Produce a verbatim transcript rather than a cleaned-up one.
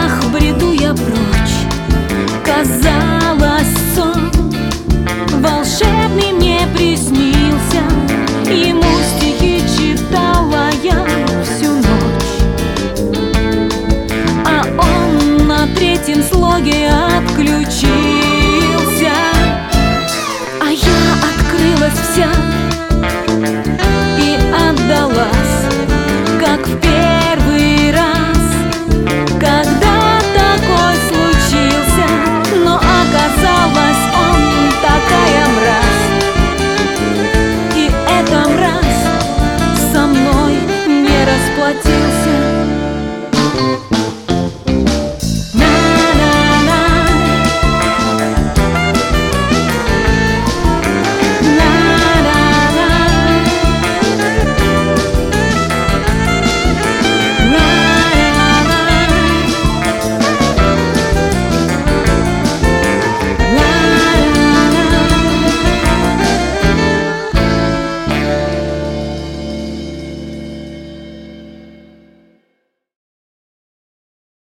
Ах, бреду я прочь, казалось, сон волшебный мне приснился. Ему стихи читала я всю ночь, а он на третьем слоге